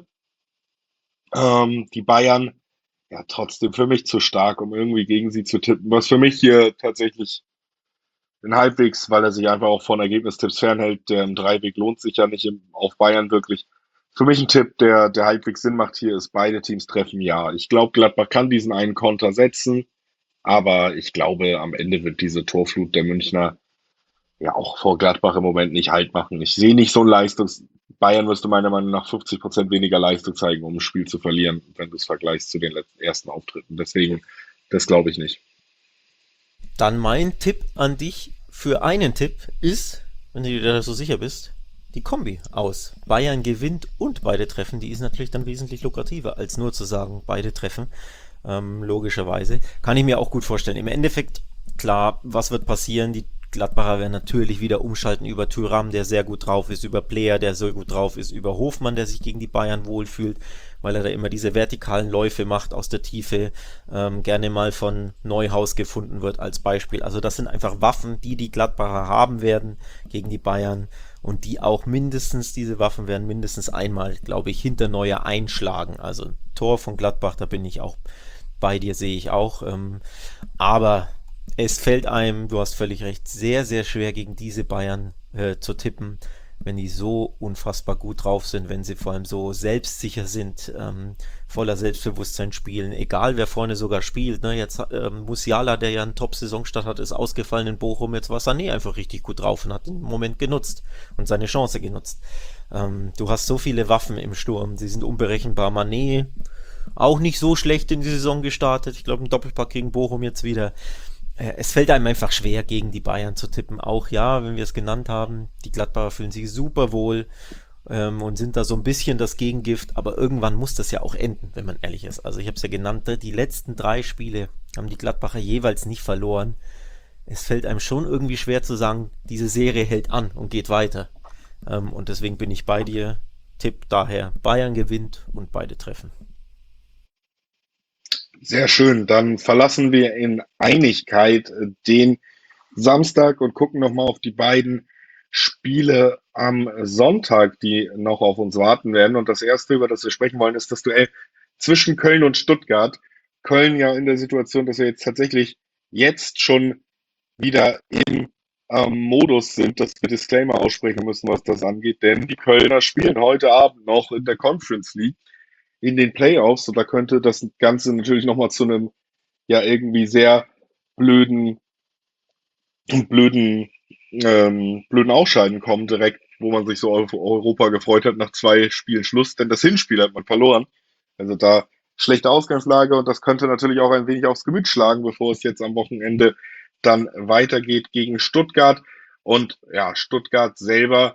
Die Bayern ja trotzdem für mich zu stark, um irgendwie gegen sie zu tippen. Was für mich hier tatsächlich in halbwegs, weil er sich einfach auch von Ergebnistipps fernhält, der im Dreiweg lohnt sich ja nicht auf Bayern wirklich. Für mich ein Tipp, der halbwegs Sinn macht hier, ist beide Teams treffen ja. Ich glaube, Gladbach kann diesen einen Konter setzen, aber ich glaube, am Ende wird diese Torflut der Münchner ja auch vor Gladbach im Moment nicht Halt machen. Ich sehe nicht so ein Bayern müsste meiner Meinung nach 50% weniger Leistung zeigen, um ein Spiel zu verlieren, wenn du es vergleichst zu den ersten Auftritten. Deswegen, das glaube ich nicht. Dann mein Tipp an dich für einen Tipp ist, wenn du dir da so sicher bist, die Kombi aus Bayern gewinnt und beide treffen. Die ist natürlich dann wesentlich lukrativer, als nur zu sagen, beide treffen. Logischerweise. Kann ich mir auch gut vorstellen. Im Endeffekt, klar, was wird passieren? Die Gladbacher werden natürlich wieder umschalten über Thuram, der sehr gut drauf ist, über Player, der so gut drauf ist, über Hofmann, der sich gegen die Bayern wohlfühlt, weil er da immer diese vertikalen Läufe macht aus der Tiefe, gerne mal von Neuhaus gefunden wird als Beispiel. Also das sind einfach Waffen, die die Gladbacher haben werden gegen die Bayern und die auch mindestens, diese Waffen werden mindestens einmal, glaube ich, hinter Neuer einschlagen. Also Tor von Gladbach, da bin ich auch bei dir, sehe ich auch. Aber es fällt einem, du hast völlig recht, sehr, sehr schwer gegen diese Bayern zu tippen, wenn die so unfassbar gut drauf sind, wenn sie vor allem so selbstsicher sind, voller Selbstbewusstsein spielen, egal wer vorne sogar spielt. Ne? Jetzt Musiala, der ja einen Top-Saisonstart hat, ist ausgefallen in Bochum, jetzt war Sané einfach richtig gut drauf und hat den Moment genutzt und seine Chance genutzt. Du hast so viele Waffen im Sturm, sie sind unberechenbar. Mané auch nicht so schlecht in die Saison gestartet, ich glaube ein Doppelpack gegen Bochum jetzt wieder. Es fällt einem einfach schwer, gegen die Bayern zu tippen. Auch ja, wenn wir es genannt haben, die Gladbacher fühlen sich super wohl und sind da so ein bisschen das Gegengift. Aber irgendwann muss das ja auch enden, wenn man ehrlich ist. Also ich habe es ja genannt, die letzten 3 Spiele haben die Gladbacher jeweils nicht verloren. Es fällt einem schon irgendwie schwer zu sagen, diese Serie hält an und geht weiter. Und deswegen bin ich bei dir. Tipp daher, Bayern gewinnt und beide treffen. Sehr schön. Dann verlassen wir in Einigkeit den Samstag und gucken nochmal auf die beiden Spiele am Sonntag, die noch auf uns warten werden. Und das erste, über das wir sprechen wollen, ist das Duell zwischen Köln und Stuttgart. Köln ja in der Situation, dass wir jetzt tatsächlich jetzt schon wieder im Modus sind, dass wir Disclaimer aussprechen müssen, was das angeht. Denn die Kölner spielen heute Abend noch in der Conference League in den Playoffs und da könnte das Ganze natürlich nochmal zu einem ja irgendwie sehr blöden, blöden, blöden Ausscheiden kommen direkt, wo man sich so auf Europa gefreut hat nach 2 Spielen Schluss, denn das Hinspiel hat man verloren. Also schlechte Ausgangslage und das könnte natürlich auch ein wenig aufs Gemüt schlagen, bevor es jetzt am Wochenende dann weitergeht gegen Stuttgart. Und ja, Stuttgart selber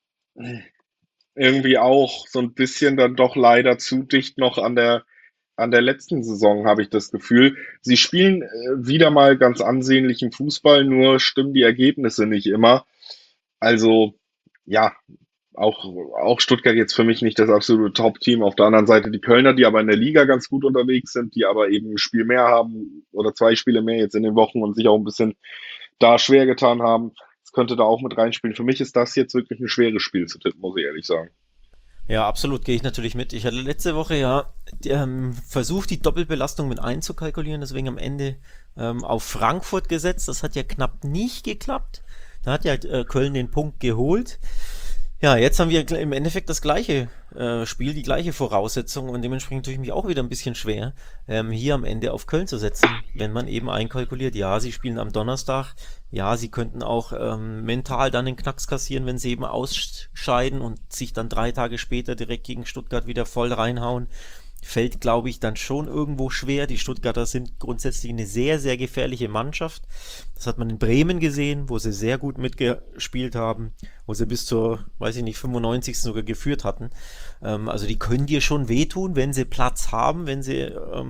irgendwie auch so ein bisschen dann doch leider zu dicht noch an der letzten Saison, habe ich das Gefühl. Sie spielen wieder mal ganz ansehnlichen Fußball, nur stimmen die Ergebnisse nicht immer. Also ja, auch, auch Stuttgart jetzt für mich nicht das absolute Top-Team. Auf der anderen Seite die Kölner, die aber in der Liga ganz gut unterwegs sind, die aber eben ein Spiel mehr haben oder zwei Spiele mehr jetzt in den Wochen und sich auch ein bisschen da schwer getan haben. Das könnte da auch mit reinspielen. Für mich ist das jetzt wirklich ein schweres Spiel zu tippen, muss ich ehrlich sagen. Ja, absolut, gehe ich natürlich mit. Ich hatte letzte Woche ja versucht, die Doppelbelastung mit einzukalkulieren, deswegen am Ende auf Frankfurt gesetzt. Das hat ja knapp nicht geklappt. Da hat ja Köln den Punkt geholt. Ja, jetzt haben wir im Endeffekt das gleiche Spiel, die gleiche Voraussetzung und dementsprechend tue ich mich auch wieder ein bisschen schwer, hier am Ende auf Köln zu setzen, wenn man eben einkalkuliert, ja, sie spielen am Donnerstag, ja, sie könnten auch mental dann den Knacks kassieren, wenn sie eben ausscheiden und sich dann 3 Tage später direkt gegen Stuttgart wieder voll reinhauen. Fällt, glaube ich, dann schon irgendwo schwer. Die Stuttgarter sind grundsätzlich eine sehr, sehr gefährliche Mannschaft. Das hat man in Bremen gesehen, wo sie sehr gut mitgespielt haben, wo sie bis zur, weiß ich nicht, 95. sogar geführt hatten. Also die können dir schon wehtun, wenn sie Platz haben, wenn sie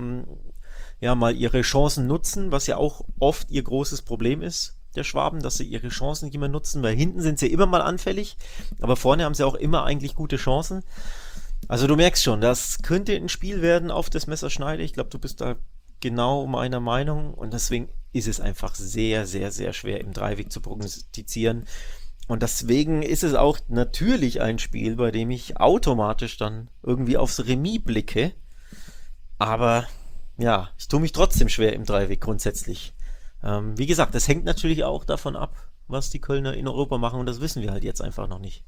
ja mal ihre Chancen nutzen, was ja auch oft ihr großes Problem ist, der Schwaben, dass sie ihre Chancen nicht immer nutzen, weil hinten sind sie immer mal anfällig, aber vorne haben sie auch immer eigentlich gute Chancen. Also du merkst schon, das könnte ein Spiel werden auf das Messerschneide. Ich glaube, du bist da genau meiner Meinung und deswegen ist es einfach sehr, sehr, sehr schwer im Dreiweg zu prognostizieren. Und deswegen ist es auch natürlich ein Spiel, bei dem ich automatisch dann irgendwie aufs Remis blicke. Aber ja, ich tue mich trotzdem schwer im Dreiweg grundsätzlich. Wie gesagt, das hängt natürlich auch davon ab, was die Kölner in Europa machen und das wissen wir halt jetzt einfach noch nicht.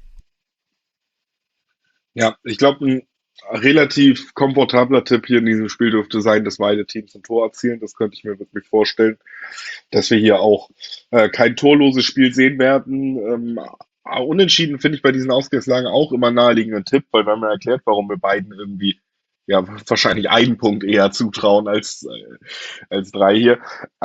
Ja, ich glaube, ein relativ komfortabler Tipp hier in diesem Spiel dürfte sein, dass beide Teams ein Tor erzielen. Das könnte ich mir wirklich vorstellen, dass wir hier auch kein torloses Spiel sehen werden. Unentschieden finde ich bei diesen Ausgangslagen auch immer naheliegenden Tipp, weil wir haben ja erklärt, warum wir beiden irgendwie ja wahrscheinlich einen Punkt eher zutrauen als drei hier.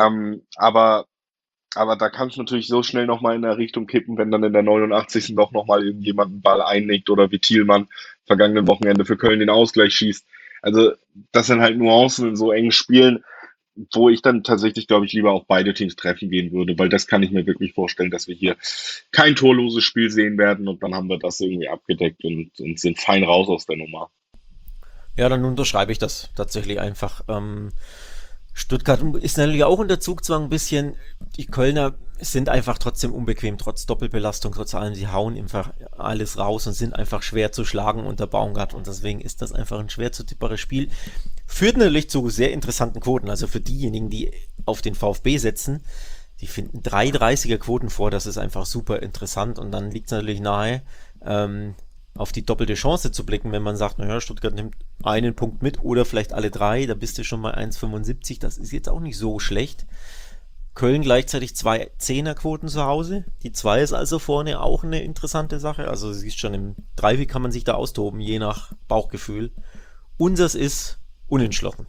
Aber da kann es natürlich so schnell nochmal in der Richtung kippen, wenn dann in der 89. doch nochmal irgendjemand einen Ball einlegt oder wie Thielmann vergangenen Wochenende für Köln den Ausgleich schießt. Also das sind halt Nuancen in so engen Spielen, wo ich dann tatsächlich, glaube ich, lieber auf beide Teams treffen gehen würde, weil das kann ich mir wirklich vorstellen, dass wir hier kein torloses Spiel sehen werden und dann haben wir das irgendwie abgedeckt und sind fein raus aus der Nummer. Ja, dann unterschreibe ich das tatsächlich einfach. Stuttgart ist natürlich auch unter Zugzwang ein bisschen. Die Kölner sind einfach trotzdem unbequem, trotz Doppelbelastung, trotz allem. Sie hauen einfach alles raus und sind einfach schwer zu schlagen unter Baumgart. Und deswegen ist das einfach ein schwer zu tippbares Spiel. Führt natürlich zu sehr interessanten Quoten. Also für diejenigen, die auf den VfB setzen, die finden 3,30er Quoten vor. Das ist einfach super interessant. Und dann liegt es natürlich nahe, auf die doppelte Chance zu blicken, wenn man sagt, naja, Stuttgart nimmt einen Punkt mit oder vielleicht alle drei, da bist du schon mal 1,75, das ist jetzt auch nicht so schlecht. Köln gleichzeitig zwei Zehnerquoten zu Hause. Die 2 ist also vorne auch eine interessante Sache. Also du siehst schon, im Dreiweg kann man sich da austoben, je nach Bauchgefühl. Unseres ist unentschlossen.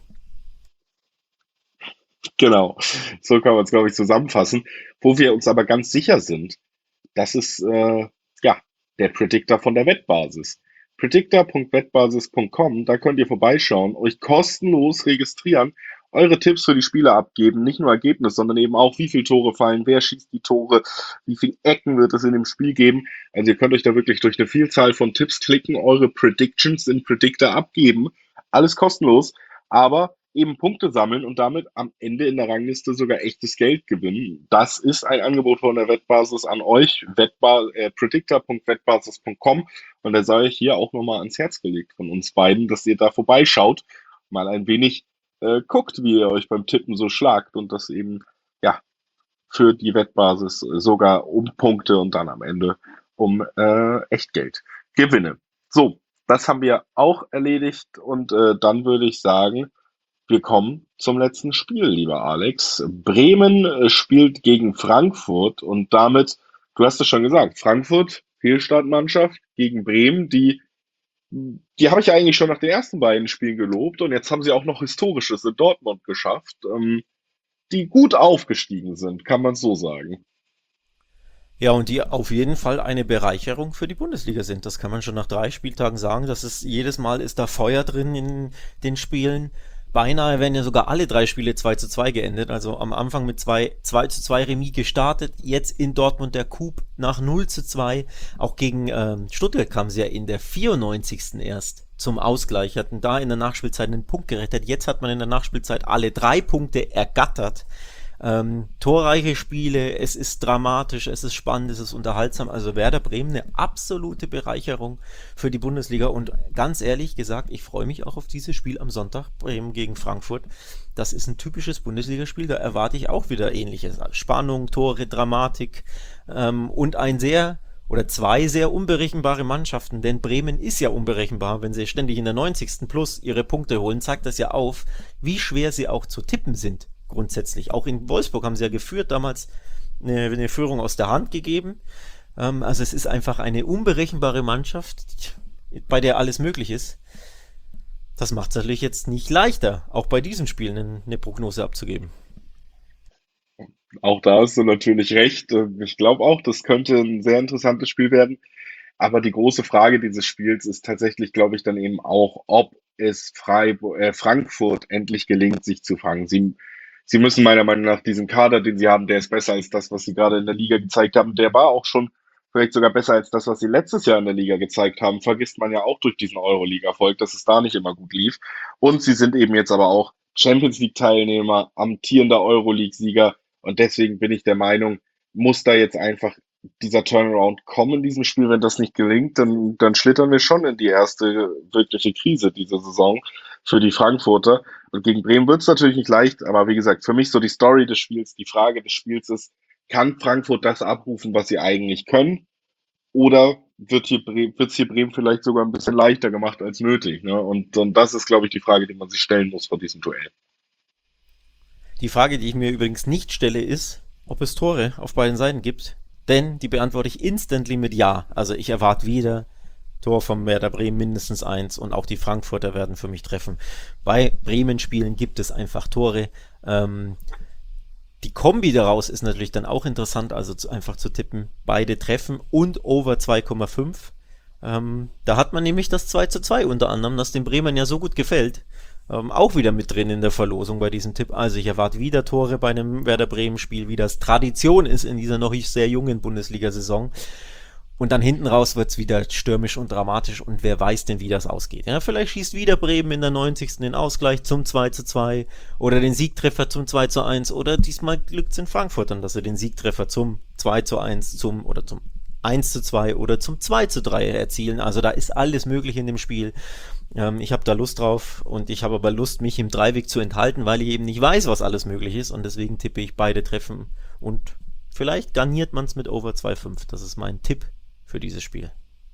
Genau, so kann man es, glaube ich, zusammenfassen. Wo wir uns aber ganz sicher sind, das ist ja der Predictor von der Wettbasis. Predictor.wettbasis.com, da könnt ihr vorbeischauen, euch kostenlos registrieren, eure Tipps für die Spiele abgeben, nicht nur Ergebnis, sondern eben auch, wie viele Tore fallen, wer schießt die Tore, wie viele Ecken wird es in dem Spiel geben. Also ihr könnt euch da wirklich durch eine Vielzahl von Tipps klicken, eure Predictions in Predictor abgeben. Alles kostenlos, aber eben Punkte sammeln und damit am Ende in der Rangliste sogar echtes Geld gewinnen. Das ist ein Angebot von der Wettbasis an euch, predictor.wettbasis.com. Und da sei ich hier auch nochmal ans Herz gelegt von uns beiden, dass ihr da vorbeischaut, mal ein wenig guckt, wie ihr euch beim Tippen so schlagt und das eben ja für die Wettbasis sogar um Punkte und dann am Ende um Echtgeld gewinne. So, das haben wir auch erledigt und dann würde ich sagen, wir kommen zum letzten Spiel, lieber Alex. Bremen spielt gegen Frankfurt und damit, du hast es schon gesagt, Frankfurt, Fehlstartmannschaft gegen Bremen, die habe ich eigentlich schon nach den ersten beiden Spielen gelobt und jetzt haben sie auch noch Historisches in Dortmund geschafft. die gut aufgestiegen sind, kann man so sagen. Ja, und die auf jeden Fall eine Bereicherung für die Bundesliga sind. Das kann man schon nach 3 Spieltagen sagen. Das ist jedes Mal ist da Feuer drin in den Spielen. Beinahe wären ja sogar alle 3 Spiele 2:2 geendet. Also am Anfang mit 2:2 Remis gestartet. Jetzt in Dortmund der Coup nach 0:2. Auch gegen Stuttgart kam sie ja in der 94. erst zum Ausgleich. Hatten da in der Nachspielzeit einen Punkt gerettet. Jetzt hat man in der Nachspielzeit alle 3 Punkte ergattert. Torreiche Spiele, es ist dramatisch, es ist spannend, es ist unterhaltsam. Also Werder Bremen eine absolute Bereicherung für die Bundesliga. Und ganz ehrlich gesagt, ich freue mich auch auf dieses Spiel am Sonntag, Bremen gegen Frankfurt. Das ist ein typisches Bundesligaspiel, da erwarte ich auch wieder Ähnliches. Spannung, Tore, Dramatik und ein sehr oder zwei sehr unberechenbare Mannschaften, denn Bremen ist ja unberechenbar, wenn sie ständig in der 90. plus ihre Punkte holen, zeigt das ja auf, wie schwer sie auch zu tippen sind, grundsätzlich. Auch in Wolfsburg haben sie ja geführt, damals eine Führung aus der Hand gegeben. Also es ist einfach eine unberechenbare Mannschaft, bei der alles möglich ist. Das macht es natürlich jetzt nicht leichter, auch bei diesen Spielen eine Prognose abzugeben. Auch da hast du natürlich recht. Ich glaube auch, das könnte ein sehr interessantes Spiel werden. Aber die große Frage dieses Spiels ist tatsächlich, glaube ich, dann eben auch, ob es Frankfurt endlich gelingt, sich zu fangen. Sie müssen meiner Meinung nach diesen Kader, den sie haben, der ist besser als das, was sie gerade in der Liga gezeigt haben. Der war auch schon vielleicht sogar besser als das, was sie letztes Jahr in der Liga gezeigt haben. Vergisst man ja auch durch diesen Euroleague-Erfolg, dass es da nicht immer gut lief. Und sie sind eben jetzt aber auch Champions League-Teilnehmer, amtierender Euroleague-Sieger. Und deswegen bin ich der Meinung, muss da jetzt einfach dieser Turnaround kommen in diesem Spiel. Wenn das nicht gelingt, dann schlittern wir schon in die erste wirkliche Krise dieser Saison für die Frankfurter. Und gegen Bremen wird es natürlich nicht leicht, aber wie gesagt, für mich so die Story des Spiels, die Frage des Spiels ist, kann Frankfurt das abrufen, was sie eigentlich können? Oder wird's hier Bremen vielleicht sogar ein bisschen leichter gemacht als nötig? Ne? Und das ist, glaube ich, die Frage, die man sich stellen muss vor diesem Duell. Die Frage, die ich mir übrigens nicht stelle, ist, ob es Tore auf beiden Seiten gibt. Denn die beantworte ich instantly mit Ja. Also ich erwarte wieder Tor vom Werder Bremen mindestens eins und auch die Frankfurter werden für mich treffen. Bei Bremen-Spielen gibt es einfach Tore. Die Kombi daraus ist natürlich dann auch interessant, also einfach zu tippen, beide treffen und over 2,5. Da hat man nämlich das 2:2 unter anderem, das den Bremern ja so gut gefällt. Auch wieder mit drin in der Verlosung bei diesem Tipp. Also ich erwarte wieder Tore bei einem Werder Bremen Spiel, wie das Tradition ist in dieser noch sehr jungen Bundesliga-Saison. Und dann hinten raus wird's wieder stürmisch und dramatisch und wer weiß denn, wie das ausgeht. Ja, vielleicht schießt wieder Bremen in der 90. den Ausgleich zum 2:2 oder den Siegtreffer zum 2:1 oder diesmal glückt's in Frankfurt dann, dass sie den Siegtreffer zum 2:1 oder zum 1:2 oder zum 2:3 erzielen. Also da ist alles möglich in dem Spiel. Ich habe da Lust drauf und ich habe aber Lust, mich im Dreiweg zu enthalten, weil ich eben nicht weiß, was alles möglich ist und deswegen tippe ich beide Treffen und vielleicht garniert man es mit Over 2,5. Das ist mein Tipp für dieses Spiel.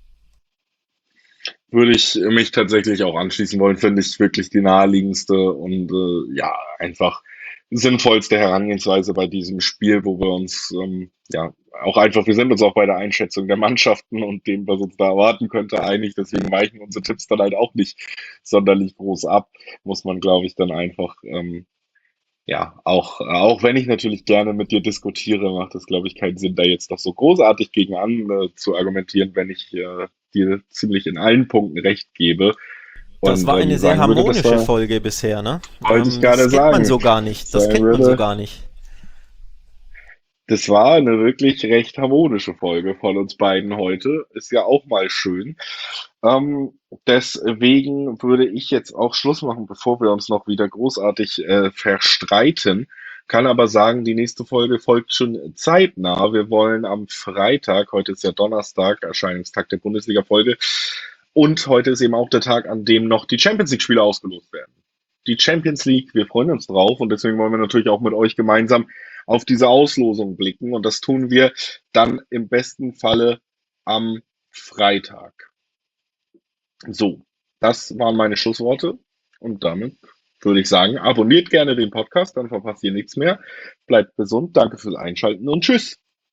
Würde ich mich tatsächlich auch anschließen wollen, finde ich wirklich die naheliegendste und ja, einfach sinnvollste Herangehensweise bei diesem Spiel, wo wir uns ja auch einfach, wir sind uns auch bei der Einschätzung der Mannschaften und dem, was uns da erwarten könnte, einig. Deswegen weichen unsere Tipps dann halt auch nicht sonderlich groß ab. Muss man, glaube ich, dann einfach ja, auch wenn ich natürlich gerne mit dir diskutiere, macht es, glaube ich, keinen Sinn, da jetzt noch so großartig gegen an zu argumentieren, wenn ich dir ziemlich in allen Punkten recht gebe Das und war eine sehr sagen würde, das harmonische war, Folge bisher, ne? wollte ich gerade Das kennt man sagen, so gar nicht. Das sagen kennt man so würde, gar nicht. das war eine wirklich recht harmonische Folge von uns beiden heute. Ist ja auch mal schön. Deswegen würde ich jetzt auch Schluss machen, bevor wir uns noch wieder großartig verstreiten. Kann aber sagen, die nächste Folge folgt schon zeitnah. Wir wollen am Freitag, heute ist ja Donnerstag, Erscheinungstag der Bundesliga-Folge. Und heute ist eben auch der Tag, an dem noch die Champions League-Spiele ausgelost werden. Die Champions League, wir freuen uns drauf und deswegen wollen wir natürlich auch mit euch gemeinsam auf diese Auslosung blicken. Und das tun wir dann im besten Falle am Freitag. So, das waren meine Schlussworte und damit würde ich sagen, abonniert gerne den Podcast, dann verpasst ihr nichts mehr. Bleibt gesund, danke fürs Einschalten und tschüss.